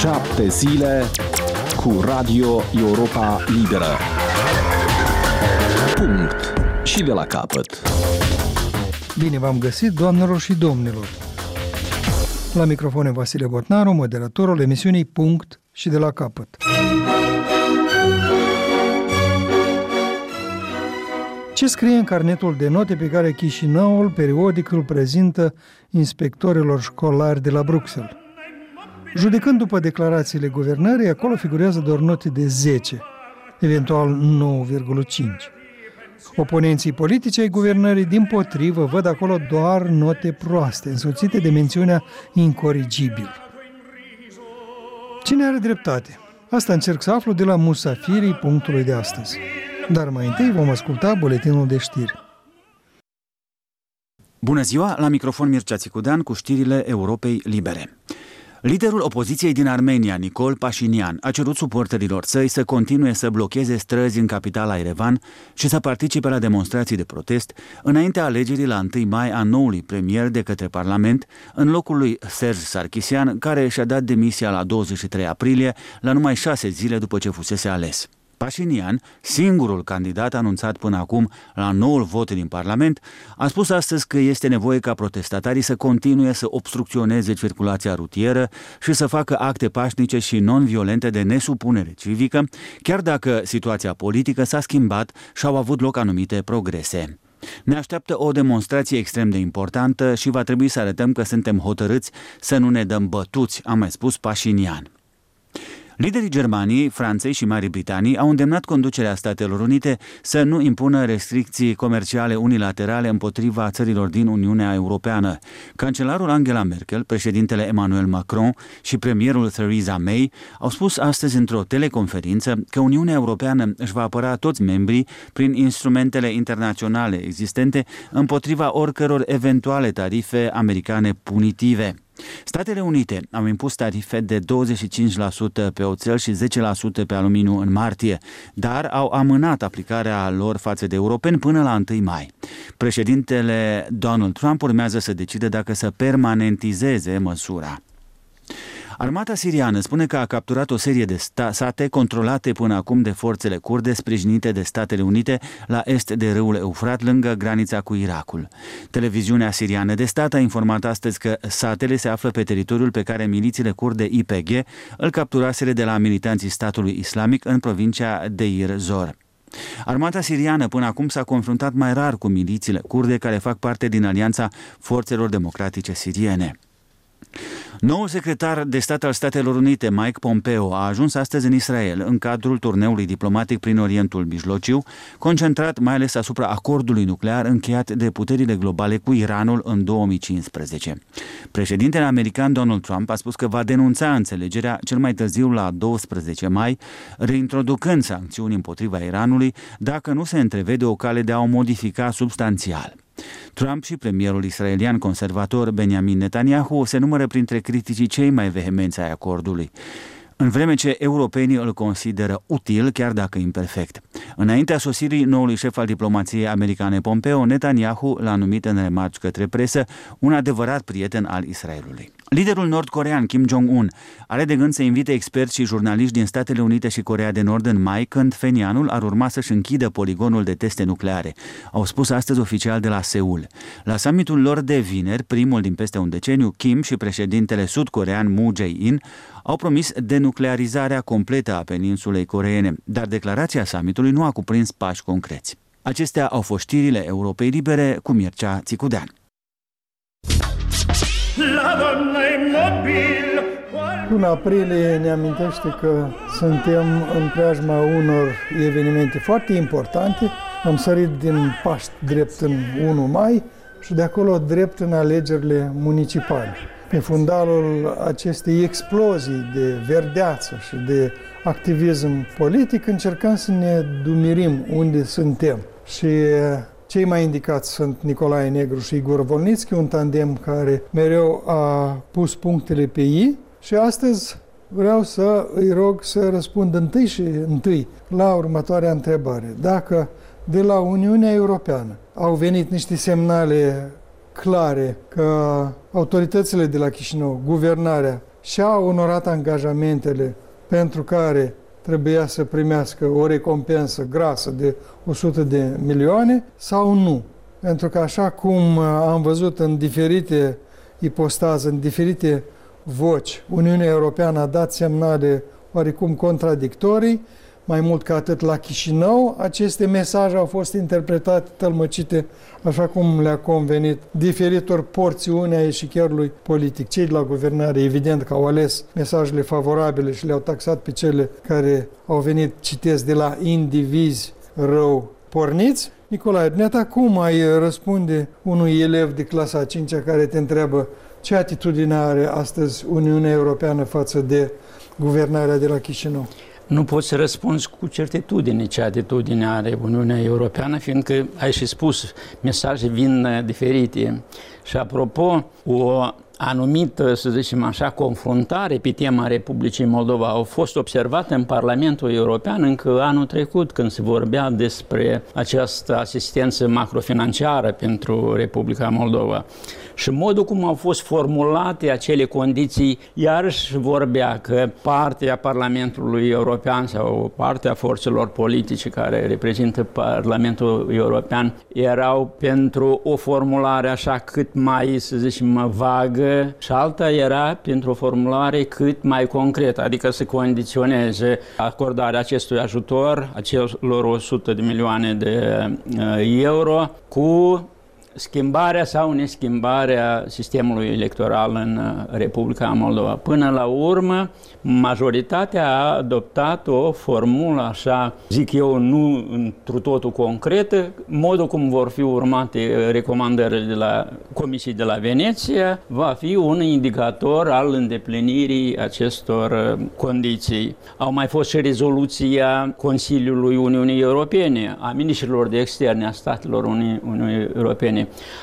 7 zile cu Radio Europa Liberă. Punct. Și de la capăt. Bine v-am găsit, doamnelor și domnilor. La microfon Vasile Botnaru, moderatorul emisiunii Punct și de la capăt. Ce scrie în carnetul de note pe care Chișinăul periodic îl prezintă inspectorilor școlari de la Bruxelles? Judecând după declarațiile guvernării, acolo figurează doar note de 10, eventual 9,5. Oponenții politici ai guvernării, dimpotrivă, văd acolo doar note proaste, însoțite de mențiunea incorrigibil. Cine are dreptate? Asta încerc să aflu de la musafirii punctului de astăzi. Dar mai întâi vom asculta buletinul de știri. Bună ziua, la microfon Mircea Țicudean cu știrile Europei Libere. Liderul opoziției din Armenia, Nicol Pașinian, a cerut suporterilor săi să continue să blocheze străzi în capitala Erevan și să participe la demonstrații de protest înaintea alegerii la 1 mai a noului premier de către Parlament, în locul lui Serge Sarkisian, care și-a dat demisia la 23 aprilie, la numai 6 zile după ce fusese ales. Pașinian, singurul candidat anunțat până acum la noul vot din Parlament, a spus astăzi că este nevoie ca protestatarii să continue să obstrucționeze circulația rutieră și să facă acte pașnice și non-violente de nesupunere civică, chiar dacă situația politică s-a schimbat și au avut loc anumite progrese. Ne așteaptă o demonstrație extrem de importantă și va trebui să arătăm că suntem hotărâți să nu ne dăm bătuți, a mai spus Pașinian. Liderii Germaniei, Franței și Marii Britanii au îndemnat conducerea Statelor Unite să nu impună restricții comerciale unilaterale împotriva țărilor din Uniunea Europeană. Cancelarul Angela Merkel, președintele Emmanuel Macron și premierul Theresa May au spus astăzi într-o teleconferință că Uniunea Europeană își va apăra toți membrii prin instrumentele internaționale existente împotriva oricăror eventuale tarife americane punitive. Statele Unite au impus tarife de 25% pe oțel și 10% pe aluminiu în martie, dar au amânat aplicarea lor față de europeni până la 1 mai. Președintele Donald Trump urmează să decide dacă să permanentizeze măsura. Armata siriană spune că a capturat o serie de sate controlate până acum de forțele kurde sprijinite de Statele Unite la est de râul Eufrat, lângă granița cu Irakul. Televiziunea siriană de stat a informat astăzi că satele se află pe teritoriul pe care milițiile kurde YPG îl capturaseră de la militanții statului islamic în provincia Deir Zor. Armata siriană până acum s-a confruntat mai rar cu milițiile kurde care fac parte din Alianța Forțelor Democratice Siriene. Noul secretar de stat al Statelor Unite, Mike Pompeo, a ajuns astăzi în Israel în cadrul turneului diplomatic prin Orientul Mijlociu, concentrat mai ales asupra acordului nuclear încheiat de puterile globale cu Iranul în 2015. Președintele american Donald Trump a spus că va denunța înțelegerea cel mai târziu la 12 mai, reintroducând sancțiuni împotriva Iranului dacă nu se întrevede o cale de a o modifica substanțial. Trump și premierul israelian conservator Benjamin Netanyahu se numără printre criticii cei mai vehemenți ai acordului, în vreme ce europenii îl consideră util, chiar dacă imperfect. Înaintea sosirii noului șef al diplomației americane Pompeo, Netanyahu l-a numit în remarci către presă un adevărat prieten al Israelului. Liderul nord-corean Kim Jong-un are de gând să invite experți și jurnaliști din Statele Unite și Coreea de Nord în mai, când Phenianul ar urma să-și închidă poligonul de teste nucleare, au spus astăzi oficial de la Seul. La summitul lor de vineri, primul din peste un deceniu, Kim și președintele sud-corean Moon Jae-in au promis denuclearizarea completă a peninsulei coreene, dar declarația summitului nu a cuprins pași concreți. Acestea au fost știrile Europei Libere cu Mircea Țicudean. Luna aprilie ne amintește că suntem în preajma unor evenimente foarte importante. Am sărit din Paști drept în 1 mai și de acolo drept în alegerile municipale. Pe fundalul acestei explozii de verdeață și de activism politic încercăm să ne dumirim unde suntem. Și cei mai indicați sunt Nicolae Negru și Igor Volnitski, un tandem care mereu a pus punctele pe I. Și astăzi vreau să îi rog să răspundă întâi la următoarea întrebare. Dacă de la Uniunea Europeană au venit niște semnale clare că autoritățile de la Chișinău, guvernarea și-a onorat angajamentele pentru care trebuia să primească o recompensă grasă de 100 de milioane sau nu. Pentru că așa cum am văzut în diferite ipostaze, în diferite voci, Uniunea Europeană a dat semnale oarecum contradictorii. Mai mult ca atât, la Chișinău, aceste mesaje au fost interpretate, tălmăcite, așa cum le-a convenit diferitor porțiuni a eșichierului politic. Cei de la guvernare, evident că au ales mesajele favorabile și le-au taxat pe cele care au venit, citesc, de la indivizi rău porniți. Nicolae, dumneata, cum ai răspunde unui elev de clasa a 5-a care te întreabă ce atitudine are astăzi Uniunea Europeană față de guvernarea de la Chișinău? Nu poți să răspunzi cu certitudine ce atitudine are Uniunea Europeană, fiindcă, ai și spus, mesaje vin diferite. Și apropo, o anumită, să zicem așa, confruntare pe tema Republicii Moldova a fost observată în Parlamentul European încă anul trecut, când se vorbea despre această asistență macrofinanciară pentru Republica Moldova. Și modul cum au fost formulate acele condiții, iarăși vorbea că partea Parlamentului European sau partea forțelor politice care reprezintă Parlamentul European erau pentru o formulare așa cât mai, să zicem, vagă și alta era pentru o formulare cât mai concretă, adică să condiționeze acordarea acestui ajutor, acelor 100 de milioane de euro, cu schimbarea sau neschimbarea sistemului electoral în Republica Moldova. Până la urmă, majoritatea a adoptat o formulă, așa zic eu, nu întru totul concretă, modul cum vor fi urmate recomandările de la Comisiei de la Veneția va fi un indicator al îndeplinirii acestor condiții. Au mai fost și rezoluția Consiliului Uniunii Europene, a ministrilor de externe a statelor Uniunii Europene.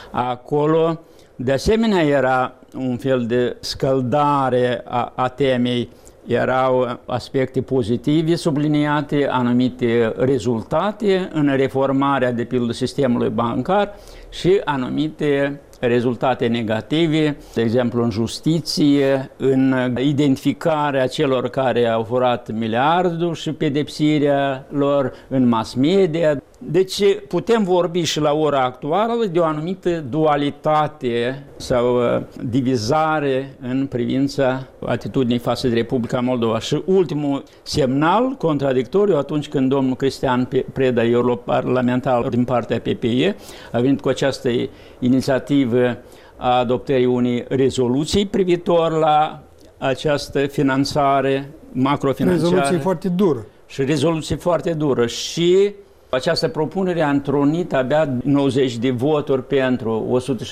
Acolo, de asemenea, era un fel de scăldare a temei. Erau aspecte pozitive subliniate, anumite rezultate în reformarea, de pildă, sistemului bancar și anumite rezultate negative, de exemplu în justiție, în identificarea celor care au furat miliardul și pedepsirea lor, în mass media. Deci putem vorbi și la ora actuală de o anumită dualitate sau divizare în privința atitudinii față de Republica Moldova. Și ultimul semnal contradictoriu, atunci când domnul Cristian Preda, europarlamentar din partea PPE, a venit cu această inițiativă a adoptării unei rezoluții privitor la această finanțare macrofinanciară. Rezoluție foarte dură. Și rezoluție foarte dură. Și această propunere a întrunit abia 90 de voturi pentru,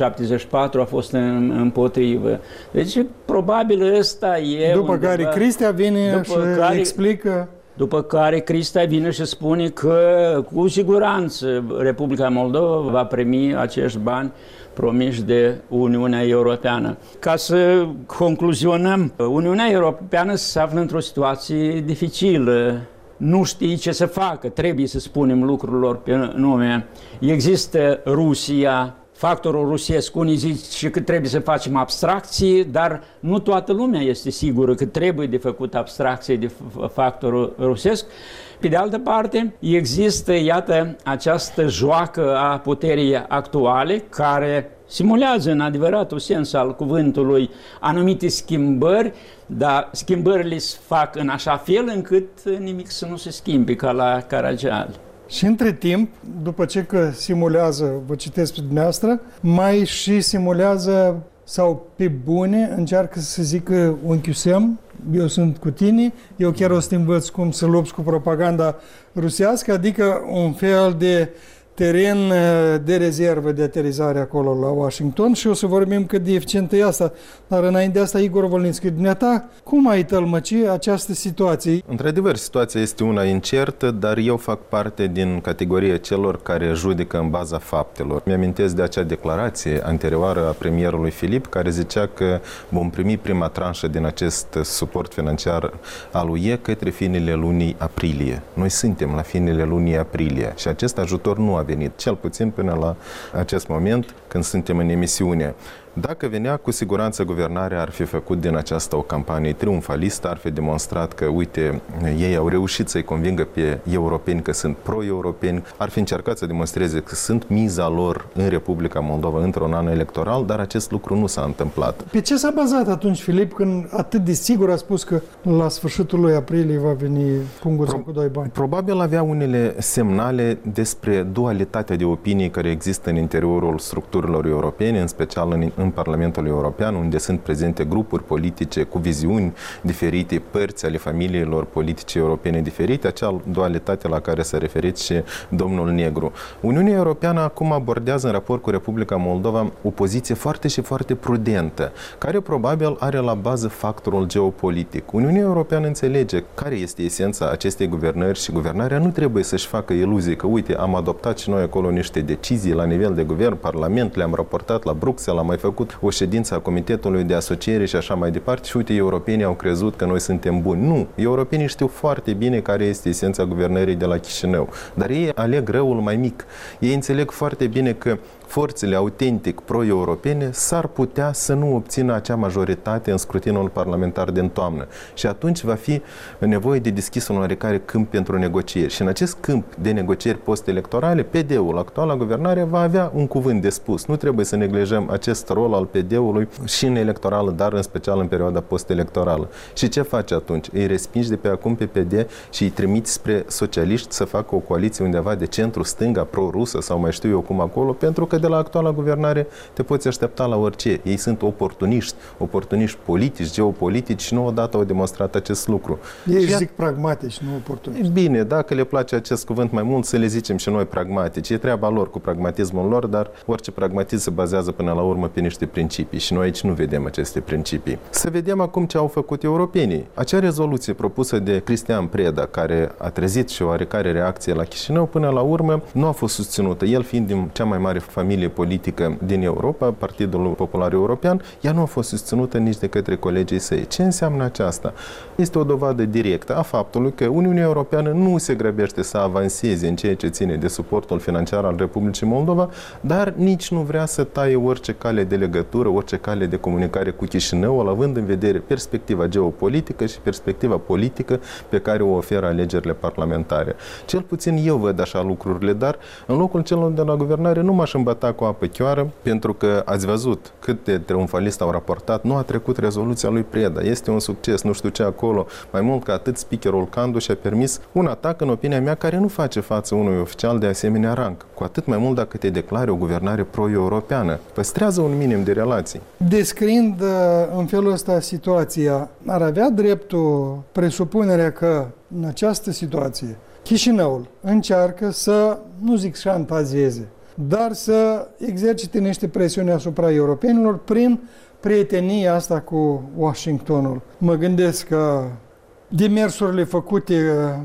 174 a fost împotrivă. Deci, probabil ăsta e... După care Cristea vine și explică... După care Cristea vine și spune că, cu siguranță, Republica Moldova va primi acești bani promiși de Uniunea Europeană. Ca să concluzionăm, Uniunea Europeană se află într-o situație dificilă. Nu știe ce să facă, trebuie să spunem lucrurilor pe nume. Există Rusia, factorul rusesc, unii zic că trebuie să facem abstracții, dar nu toată lumea este sigură că trebuie de făcut abstracție de factorul rusesc. Pe de altă parte, există, iată, această joacă a puterii actuale care simulează în adevăratul sens al cuvântului anumite schimbări, dar schimbările se fac în așa fel încât nimic să nu se schimbe ca la Caragiale. Și între timp, după ce că simulează, vă citesc pe dumneavoastră, mai și simulează sau pe bune încearcă să zică unchiul Sem, eu sunt cu tine, eu chiar o să te învăț cum să lupți cu propaganda rusească, adică un fel de teren de rezervă de aterizare acolo la Washington și o să vorbim cât de eficientă e asta. Dar înainte de asta, Igor Volnitski, dumneata, cum ai tălmăci această situație? Într-adevăr, situația este una incertă, dar eu fac parte din categoria celor care judecă în baza faptelor. Mi-amintesc de acea declarație anterioară a premierului Filip, care zicea că vom primi prima tranșă din acest suport financiar al UE către finele lunii aprilie. Noi suntem la finele lunii aprilie și acest ajutor nu a venit, cel puțin până la acest moment când suntem în emisiune. Dacă venea, cu siguranță guvernarea ar fi făcut din aceasta o campanie triumfalistă, ar fi demonstrat că, uite, ei au reușit să-i convingă pe europeni că sunt pro-europeni, ar fi încercat să demonstreze că sunt miza lor în Republica Moldova într-un an electoral, dar acest lucru nu s-a întâmplat. Pe ce s-a bazat atunci Filip când atât de sigur a spus că la sfârșitul lui aprilie va veni punguța cu 2 bani? Probabil avea unele semnale despre dualitatea de opinii care există în interiorul structurilor europene, în special în Parlamentul European, unde sunt prezente grupuri politice cu viziuni diferite, părți ale familiilor politice europene diferite, acea dualitate la care s-a referit și domnul Negru. Uniunea Europeană acum abordează în raport cu Republica Moldova o poziție foarte și foarte prudentă, care probabil are la bază factorul geopolitic. Uniunea Europeană înțelege care este esența acestei guvernări și guvernarea nu trebuie să-și facă iluzii că, uite, am adoptat și noi acolo niște decizii la nivel de guvern, Parlament, le-am raportat la Bruxelles, am mai făcut o ședință a Comitetului de Asociere și așa mai departe și, uite, europenii au crezut că noi suntem buni. Nu! Europenii știu foarte bine care este esența guvernării de la Chișinău, dar ei aleg răul mai mic. Ei înțeleg foarte bine că forțele autentic pro-europene s-ar putea să nu obțină acea majoritate în scrutinul parlamentar din toamnă. Și atunci va fi nevoie de deschis un oarecare câmp pentru negocieri. Și în acest câmp de negocieri post-electorale, PD-ul, actuala guvernare, va avea un cuvânt de spus. Nu trebuie să neglijăm acest rol al PD-ului și în electorală, dar în special în perioada post-electorală. Și ce face atunci? Îi respingi de pe acum pe PD și îi trimiți spre socialiști să facă o coaliție undeva de centru-stânga, pro-rusă sau mai știu eu cum acolo, pentru că de la actuala guvernare te poți aștepta la orice. Ei sunt oportuniști politici, geopolitici și nu odată au demonstrat acest lucru. Ei zic pragmatici, nu oportuniști. Bine, dacă le place acest cuvânt mai mult, să le zicem și noi pragmatici. E treaba lor cu pragmatismul lor, dar orice pragmatism se bazează până la urmă pe niște principii și noi aici nu vedem aceste principii. Să vedem acum ce au făcut europenii. Acea rezoluție propusă de Cristian Preda, care a trezit și o oarecare reacție la Chișinău, până la urmă nu a fost susținută. El fiind din cea mai mare familie politică din Europa, Partidul Popular European, ea nu a fost susținută nici de către colegii săi. Ce înseamnă aceasta? Este o dovadă directă a faptului că Uniunea Europeană nu se grăbește să avanseze în ceea ce ține de suportul financiar al Republicii Moldova, dar nici nu vrea să taie orice cale de legătură, orice cale de comunicare cu Chișinăul, având în vedere perspectiva geopolitică și perspectiva politică pe care o oferă alegerile parlamentare. Cel puțin eu văd așa lucrurile, dar în locul celor de la guvernare nu m-aș îmbăta cu apă chioară, pentru că ați văzut cât de triumfalist au raportat, nu a trecut rezoluția lui Preda. Este un succes, nu știu ce acolo. Mai mult ca atât, speakerul Candu și-a permis un atac, în opinia mea, care nu face față unui oficial de asemenea rang. Cu atât mai mult dacă te declari o guvernare pro-europeană. Păstrează un minim de relații. Descriind în felul ăsta situația, ar avea dreptul presupunerea că în această situație Chișinăul încearcă să, nu zic șantazeze, dar să exercite niște presiuni asupra europenilor prin prietenia asta cu Washingtonul. Mă gândesc că demersurile făcute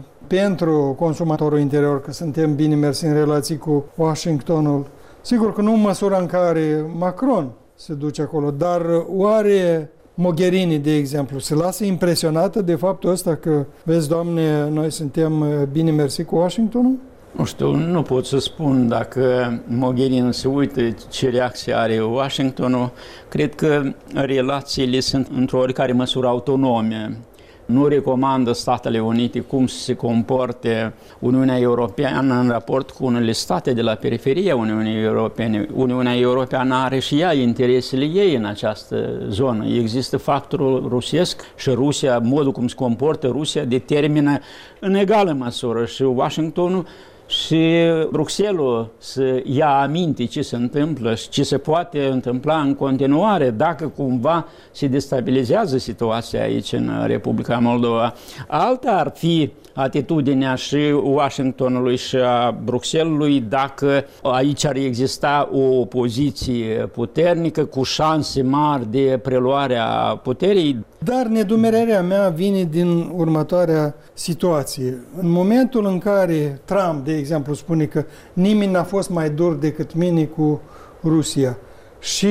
pentru consumatorul interior, că suntem bine mersi în relații cu Washingtonul, sigur că nu în măsura în care Macron se duce acolo, dar oare Mogherini, de exemplu, se lasă impresionată de faptul ăsta că, vezi, Doamne, noi suntem bine mersi cu Washingtonul? Nu știu, nu pot să spun dacă Mogherini se uită ce reacție are Washingtonul. Cred că relațiile sunt într-o oricare măsură autonome. Nu recomandă Statele Unite cum să se comporte Uniunea Europeană în raport cu unele state de la periferia Uniunii Europene. Uniunea Europeană are și ea interesele ei în această zonă. Există factorul rusesc și Rusia, modul cum se comportă Rusia, determină în egală măsură și Washingtonul și Bruxelles să ia aminte ce se întâmplă și ce se poate întâmpla în continuare dacă cumva se destabilizează situația aici în Republica Moldova. Alta ar fi atitudinea și Washingtonului și a Bruxellesului dacă aici ar exista o opoziție puternică cu șanse mari de preluarea puterii. Dar nedumererea mea vine din următoarea situație. În momentul în care Trump, de exemplu, spune că nimeni n-a fost mai dur decât mine cu Rusia și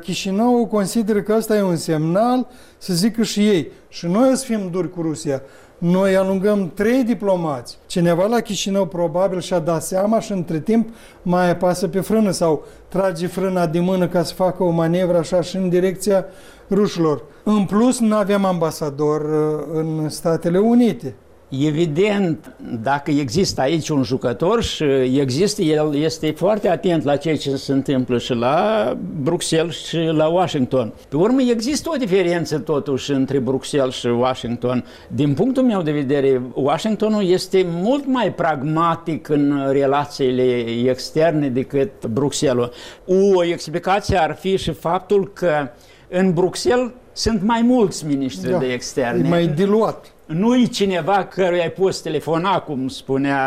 Chișinău consideră că ăsta e un semnal să zică și ei și noi o să fim duri cu Rusia. Noi alungăm 3 diplomați. Cineva la Chișinău probabil și-a dat seama și între timp mai apasă pe frână sau trage frâna de mână ca să facă o manevră așa și în direcția rușilor. În plus, nu aveam ambasador în Statele Unite. Evident, dacă există aici un jucător și există, el este foarte atent la ceea ce se întâmplă și la Bruxelles și la Washington. Pe urmă, există o diferență totuși între Bruxelles și Washington. Din punctul meu de vedere, Washingtonul este mult mai pragmatic în relațiile externe decât Bruxelles. O explicație ar fi și faptul că în Bruxelles sunt mai mulți miniștri de externe. E mai diluat. Nu-i cineva căruia ai pus telefona, cum spunea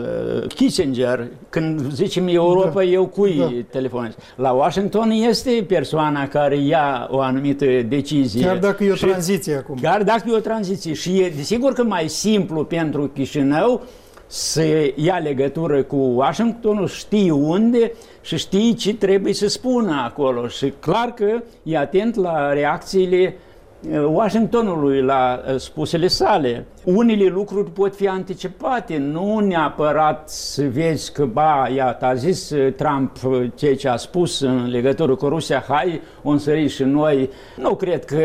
Kissinger, când zicem Europa, eu cui telefonez. La Washington este persoana care ia o anumită decizie. Chiar dacă e o tranziție acum. Chiar dacă e o tranziție. Și e desigur că mai simplu pentru Chișinău să ia legătură cu Washingtonul, știi unde și știi ce trebuie să spună acolo. Și clar că e atent la reacțiile Washingtonului, la spusele sale. Unele lucruri pot fi anticipate, nu neapărat să vezi că, iată, a zis Trump ceea ce a spus în legătură cu Rusia, hai, o însări și noi. Nu cred că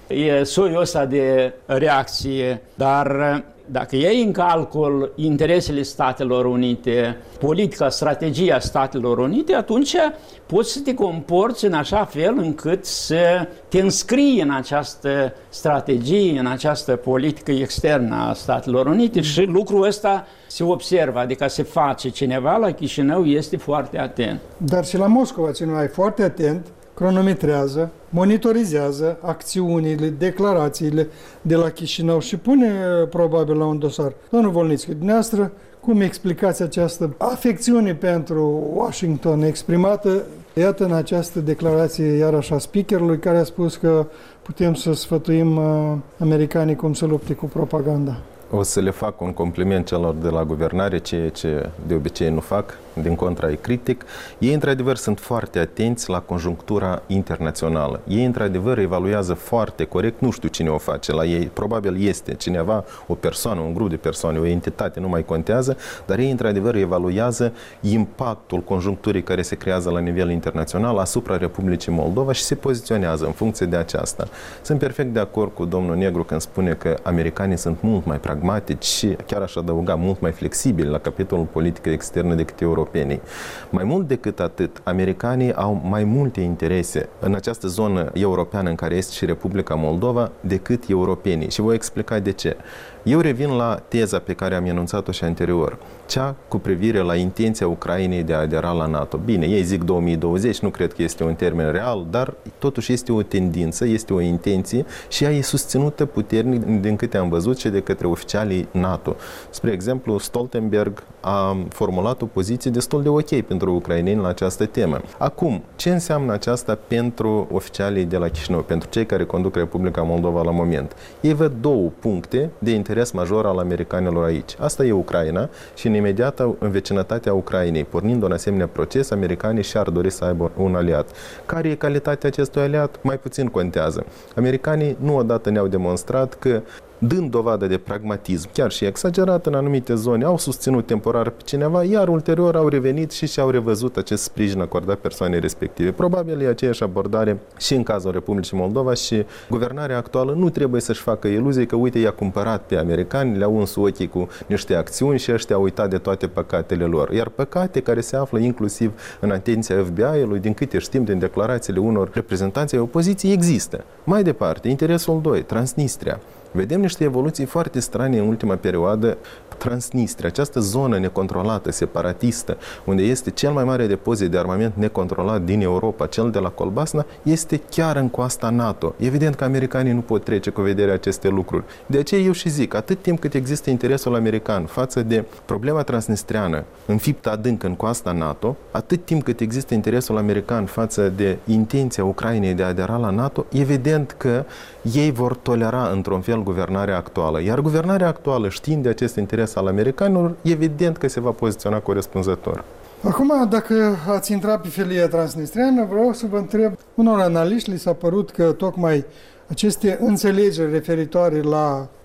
e soiul ăsta de reacție, dar dacă iei în calcul interesele Statelor Unite, politica, strategia Statelor Unite, atunci poți să te comporți în așa fel încât să te înscrii în această strategie, în această politică externă a Statelor Unite și lucrul ăsta se observă, adică se face. Cineva la Chișinău este foarte atent. Dar și la Moscova cineva e foarte atent, cronometrează, monitorizează acțiunile, declarațiile de la Chișinău și pune probabil la un dosar. Domnul Volnițchi, dumneavoastră, cum explicați această afecțiune pentru Washington exprimată, iată, în această declarație iarăși a speakerului care a spus că putem să sfătuim americanii cum să lupte cu propaganda? O să le fac un compliment celor de la guvernare, ceea ce de obicei nu fac, din contra îi critic. Ei, într-adevăr, sunt foarte atenți la conjunctura internațională. Ei, într-adevăr, evaluează foarte corect, nu știu cine o face la ei, probabil este cineva, o persoană, un grup de persoane, o entitate, nu mai contează, dar ei, într-adevăr, evaluează impactul conjuncturii care se creează la nivel internațional asupra Republicii Moldova și se poziționează în funcție de aceasta. Sunt perfect de acord cu domnul Negru când spune că americanii sunt mult mai pragmatici și, chiar aș adăuga, mult mai flexibili la capitolul politică externă decât europenii. Mai mult decât atât, americanii au mai multe interese în această zonă europeană în care este și Republica Moldova decât europenii. Și voi explica de ce. Eu revin la teza pe care am enunțat-o și anterior, cea cu privire la intenția Ucrainei de a adera la NATO. Bine, ei zic 2020, nu cred că este un termen real, dar totuși este o tendință, este o intenție și ea e susținută puternic din câte am văzut și de către oficialii NATO. Spre exemplu, Stoltenberg a formulat o poziție destul de ok pentru ucraineni la această temă. Acum, ce înseamnă aceasta pentru oficialii de la Chișinău, pentru cei care conduc Republica Moldova la moment? Ei văd două puncte de interes major al americanilor aici. Asta e Ucraina și în imediată vecinătatea Ucrainei. Pornind un asemenea proces, americanii și-ar dori să aibă un aliat. Care e calitatea acestui aliat? Mai puțin contează. Americanii nu odată ne-au demonstrat că, dând dovadă de pragmatism, chiar și exagerat în anumite zone, au susținut temporar pe cineva, iar ulterior au revenit și și-au revăzut acest sprijin acordat persoanei respective. Probabil e aceeași abordare și în cazul Republicii Moldova și guvernarea actuală nu trebuie să-și facă iluzii că, uite, i-a cumpărat pe americani, le-au uns ochii cu niște acțiuni și ăștia au uitat de toate păcatele lor. Iar păcate care se află inclusiv în atenția FBI-ului, din câte știm din declarațiile unor reprezentanți ai opoziției, există. Mai departe, interesul 2, Transnistria. Vedem niște evoluții foarte strane în ultima perioadă. Transnistria, această zonă necontrolată, separatistă, unde este cel mai mare depozit de armament necontrolat din Europa, cel de la Colbasna, este chiar în coasta NATO. Evident că americanii nu pot trece cu vederea aceste lucruri. De aceea eu și zic, atât timp cât există interesul american față de problema transnistriană înfiptă adânc în coasta NATO, atât timp cât există interesul american față de intenția Ucrainei de a adera la NATO, evident că ei vor tolera într-un fel guvernarea actuală. Iar guvernarea actuală, știind de acest interes al americanilor, evident că se va poziționa corespunzător. Acum, dacă ați intrat pe felia transnistriană, vreau să vă întreb, unor analiști li s-a părut că tocmai aceste înțelegeri referitoare la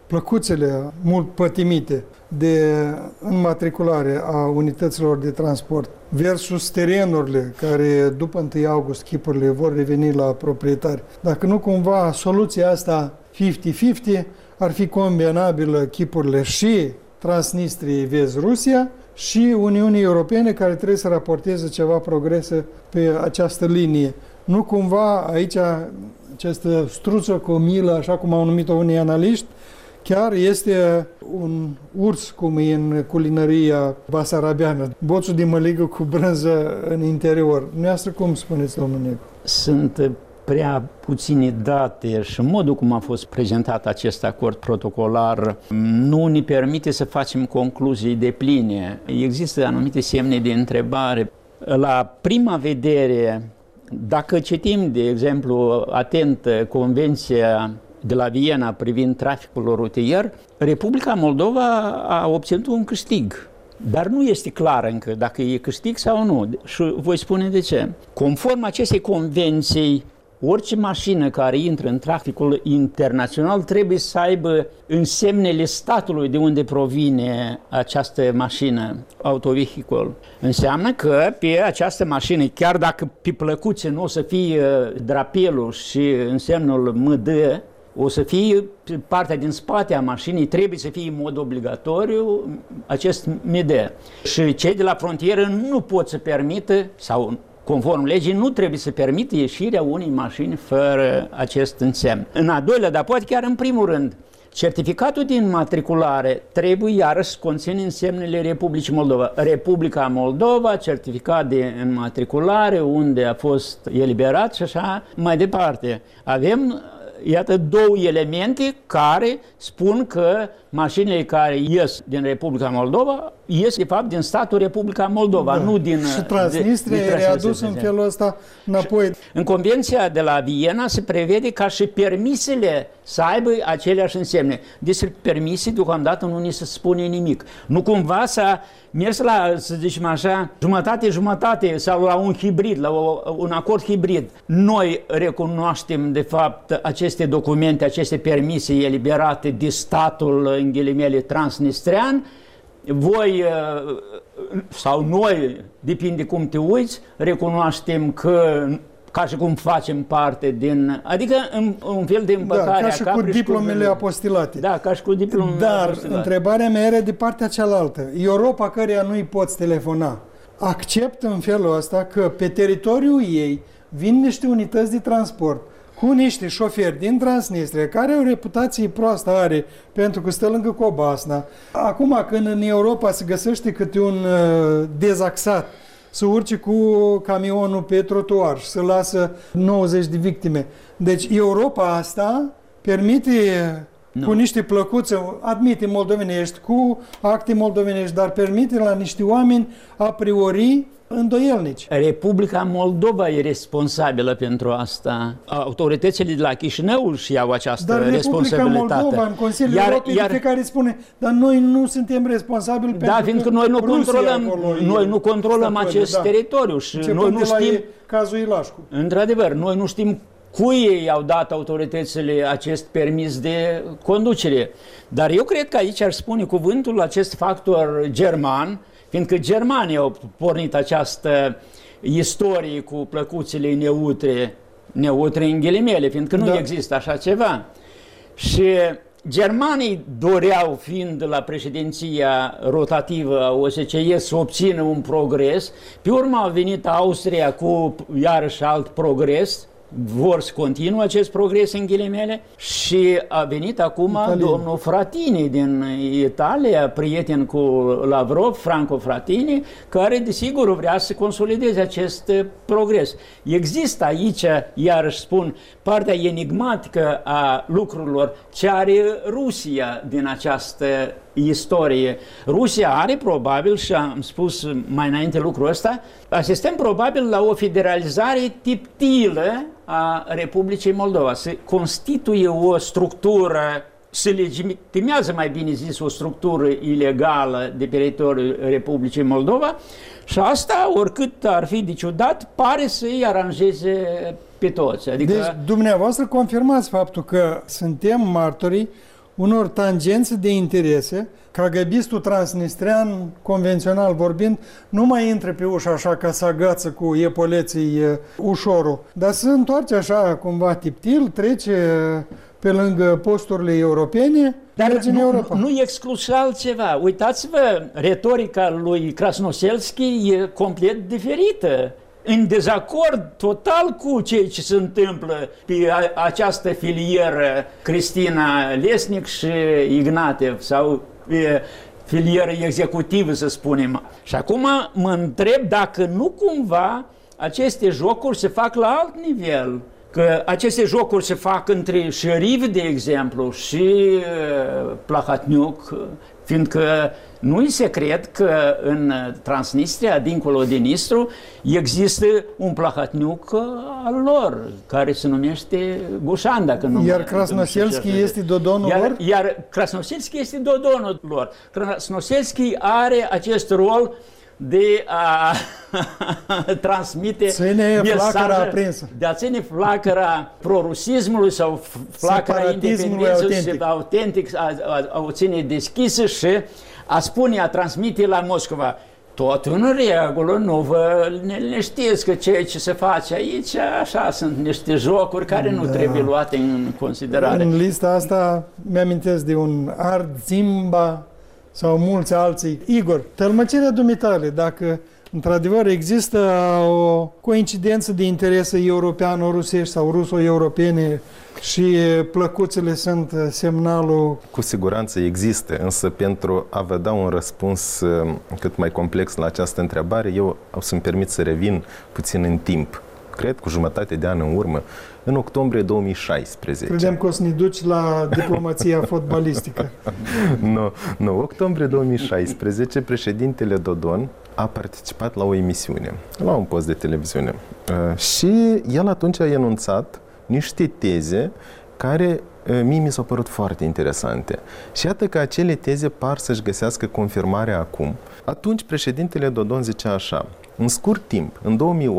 plăcuțele mult pătimite de înmatriculare a unităților de transport versus terenurile care după 1 august chipurile vor reveni la proprietari. Dacă nu cumva soluția asta 50-50 ar fi combinabilă chipurile și Transnistriei vezi-Rusia și Uniunii Europene care trebuie să raporteze ceva progrese pe această linie. Nu cumva aici această struță cu milă, așa cum au numit-o unii analiști, chiar este un urs, cum e în culinăria basarabeană, boțul de măligă cu brânză în interior. Noastră cum spuneți, domnul Negru? Sunt prea puține date și modul cum a fost prezentat acest acord protocolar nu ne permite să facem concluzii depline. Există anumite semne de întrebare. La prima vedere, dacă citim, de exemplu, atent Convenția de la Viena privind traficul rutier, Republica Moldova a obținut un câștig. Dar nu este clar încă dacă e câștig sau nu. Și voi spune de ce. Conform acestei convenții, orice mașină care intră în traficul internațional trebuie să aibă însemnele statului de unde provine această mașină, autovehicul. Înseamnă că pe această mașină, chiar dacă pe plăcuțe nu o să fie drapelul și însemnul MD, o să fie partea din spate a mașinii, trebuie să fie în mod obligatoriu acest MD. Și cei de la frontieră nu pot să permită, sau conform legii, nu trebuie să permită ieșirea unei mașini fără acest însemn. În a doilea, dar poate chiar în primul rând, certificatul de înmatriculare trebuie iarăși să conține însemnele Republicii Moldova. Republica Moldova, certificat de înmatriculare, unde a fost eliberat și așa mai departe. Avem, iată, două elemente care spun că mașinile care ies din Republica Moldova ies, de fapt, din statul Republica Moldova, nu din... Și Transnistria e readus în felul ăsta înapoi. În Convenția de la Viena se prevede ca și permisele să aibă aceleași însemne. Despre permise, deocamdată, nu ni se spune nimic. Nu cumva s-a mers la, să zicem așa, jumătate-jumătate sau la un hibrid, la un acord hibrid. Noi recunoaștem, de fapt, aceste documente, aceste permise eliberate de statul, în ghilimele, transnistrian. Voi sau noi, depinde cum te uiți, recunoaștem că ca și cum facem parte din, adică un fel de împăcare ca și cu diplomele apostilate. Da, ca și cu diplomele apostilate. Dar întrebarea mea era de partea cealaltă. Europa, căreia nu-i poți telefona, acceptă în felul ăsta că pe teritoriul ei vin niște unități de transport cu niște șoferi din Transnistria, care o reputație proastă are pentru că stă lângă Cobasna. Acum, când în Europa se găsește câte un dezaxat, să urce cu camionul pe trotuar și să lasă 90 de victime. Deci Europa asta permite cu niște plăcuțe, admite moldovenești, cu acte moldovenești, dar permite la niște oameni a priori îndoielnici. Republica Moldova e responsabilă pentru asta. Autoritățile de la Chișinău își iau această responsabilitate. Dar Republica Moldova, în Consiliul Europei, fiecare spune, dar noi nu suntem responsabili pentru că fiindcă noi nu controlăm acest teritoriu și noi nu știm cazul Ilașcu. Într-adevăr, noi nu știm cui ei au dat autoritățile acest permis de conducere. Dar eu cred că aici ar spune cuvântul acest factor german, fiindcă germanii au pornit această istorie cu plăcuțele neutre în ghilimele, fiindcă nu există așa ceva. Și germanii doreau, fiind la președinția rotativă a OSCE, să obțină un progres. Pe urmă a venit Austria cu iarăși alt progres, vor să continue acest progres în ghilimele și a venit acum domnul Frattini din Italia, prieten cu Lavrov, Franco Frattini, care desigur vrea să consolideze acest progres. Există aici, iarăși spun, partea enigmatică a lucrurilor ce are Rusia din această istorie. Rusia are probabil, și am spus mai înainte lucrul ăsta, asistăm probabil la o federalizare tiptilă a Republicii Moldova. Se constituie o structură, se legitimează, mai bine zis, o structură ilegală de pe teritoriul Republicii Moldova și asta, oricât ar fi de ciudat, pare să-i aranjeze pe toți. Adică... Deci, dumneavoastră confirmați faptul că suntem martorii unor tangențe de interese, KGB-istul transnistrean, convențional vorbind, nu mai intră pe ușă așa ca să agață cu epoleții ușorul, dar se întoarce așa cumva tiptil, trece pe lângă posturile europene, dar în Europa. Nu exclus altceva. Uitați-vă, retorica lui Krasnoselski e complet diferită. În dezacord total cu ceea ce se întâmplă pe această filieră Cristina Lesnic și Ignatev, sau pe filieră executivă, să spunem. Și acum mă întreb dacă nu cumva aceste jocuri se fac la alt nivel. Că aceste jocuri se fac între Șeriv, de exemplu, și Plahatniuc, fiindcă nu-i secret că în Transnistria, dincolo de Nistru, există un Plahatniuc al lor, care se numește Gușan, dacă nu. Iar Krasnoselski este Dodonul lor? Iar Krasnoselski este Dodonul lor. Krasnoselski are acest rol de a transmite mesaje, de a ține flacăra prorusismului sau flacăra independenței autentic, a o ține deschisă și a spune, a transmite la Moscova: tot în regulă, nu vă liniștiți că ceea ce se face aici, așa, sunt niște jocuri care nu trebuie luate în considerare. În lista asta mi-amintesc de un Ard Zimba sau mulți alții. Igor, tălmăcirea dumitale, dacă într-adevăr există o coincidență de interese europeano-rusești sau ruso-europene și plăcuțele sunt semnalul... Cu siguranță există, însă pentru a vă da un răspuns cât mai complex la această întrebare, eu o să-mi permit să revin puțin în timp. Cred cu jumătate de an în urmă, în octombrie 2016. Credeam că o să ne duci la diplomația fotbalistică. Nu, octombrie 2016, președintele Dodon a participat la o emisiune, la un post de televiziune. Și el atunci a enunțat niște teze care mie mi s-au părut foarte interesante. Și iată că acele teze par să-și găsească confirmare acum. Atunci președintele Dodon zicea așa: în scurt timp, în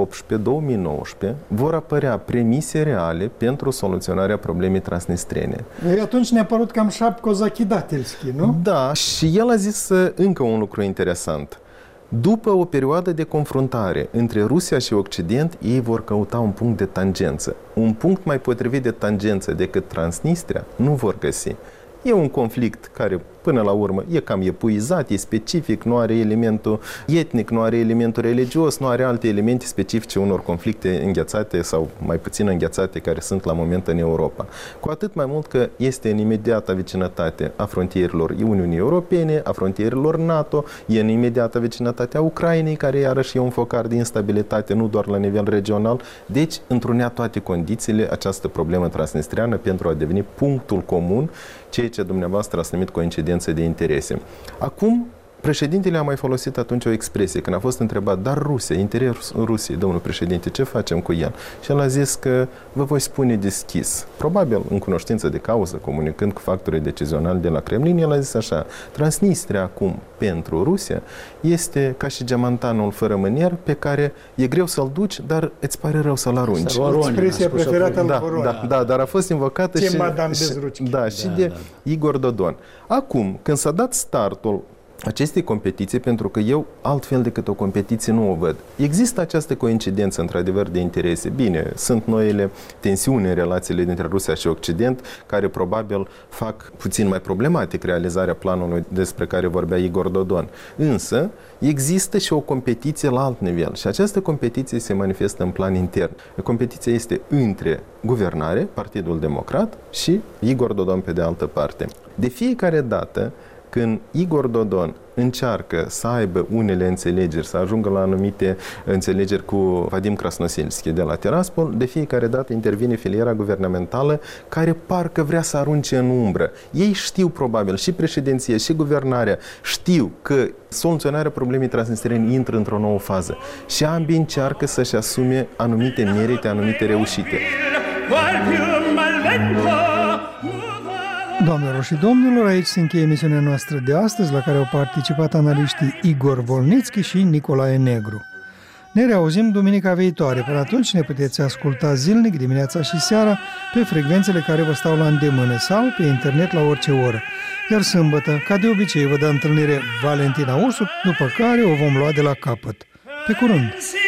2018-2019, vor apărea premise reale pentru soluționarea problemei transnistrene. Atunci ne-a părut cam șapco-zachidatelski, nu? Da, și el a zis încă un lucru interesant. După o perioadă de confruntare între Rusia și Occident, ei vor căuta un punct de tangență. Un punct mai potrivit de tangență decât Transnistria nu vor găsi. E un conflict care, până la urmă, e cam epuizat, e specific, nu are elementul etnic, nu are elementul religios, nu are alte elemente specifice unor conflicte înghețate sau mai puțin înghețate care sunt la moment în Europa. Cu atât mai mult că este în imediata vecinătate a frontierelor Uniunii Europene, a frontierelor NATO, e în imediata vecinătate a Ucrainei, care iarăși e un focar de instabilitate, nu doar la nivel regional. Deci, întrunea toate condițiile această problemă transnistriană pentru a deveni punctul comun, ceea ce dumneavoastră ați numit coincidență de interese. Acum, președintele a mai folosit atunci o expresie, când a fost întrebat: dar Rusia, interesul Rusiei, domnul președinte, ce facem cu el? Și el a zis că vă voi spune deschis. Probabil în cunoștință de cauză, comunicând cu factorii decizionali de la Kremlin, el a zis așa: Transnistria acum pentru Rusia este ca și geamantanul fără mânier pe care e greu să-l duci, dar îți pare rău să-l arunci. Expresia preferată al Voronin. Da, dar a fost invocată și de Igor Dodon. Acum, când s-a dat startul acestei competiții, pentru că eu altfel decât o competiție nu o văd. Există această coincidență, într-adevăr, de interese. Bine, sunt noile tensiuni în relațiile dintre Rusia și Occident, care probabil fac puțin mai problematic realizarea planului despre care vorbea Igor Dodon. Însă, există și o competiție la alt nivel și această competiție se manifestă în plan intern. Competiția este între guvernare, Partidul Democrat, și Igor Dodon pe de altă parte. De fiecare dată când Igor Dodon încearcă să aibă unele înțelegeri, să ajungă la anumite înțelegeri cu Vadim Krasnoselski de la Tiraspol, de fiecare dată intervine filiera guvernamentală care parcă vrea să arunce în umbră. Ei știu probabil, și președinția, și guvernarea, știu că soluționarea problemei transnistriene intră într-o nouă fază și ambii încearcă să-și asume anumite merite, anumite reușite. Doamnelor și domnilor, aici se încheie emisiunea noastră de astăzi, la care au participat analiștii Igor Volnitski și Nicolae Negru. Ne reauzim duminica viitoare. Până atunci ne puteți asculta zilnic, dimineața și seara, pe frecvențele care vă stau la îndemână sau pe internet la orice oră. Iar sâmbătă, ca de obicei, vă dă întâlnire Valentina Ursu, după care o vom lua de la capăt. Pe curând!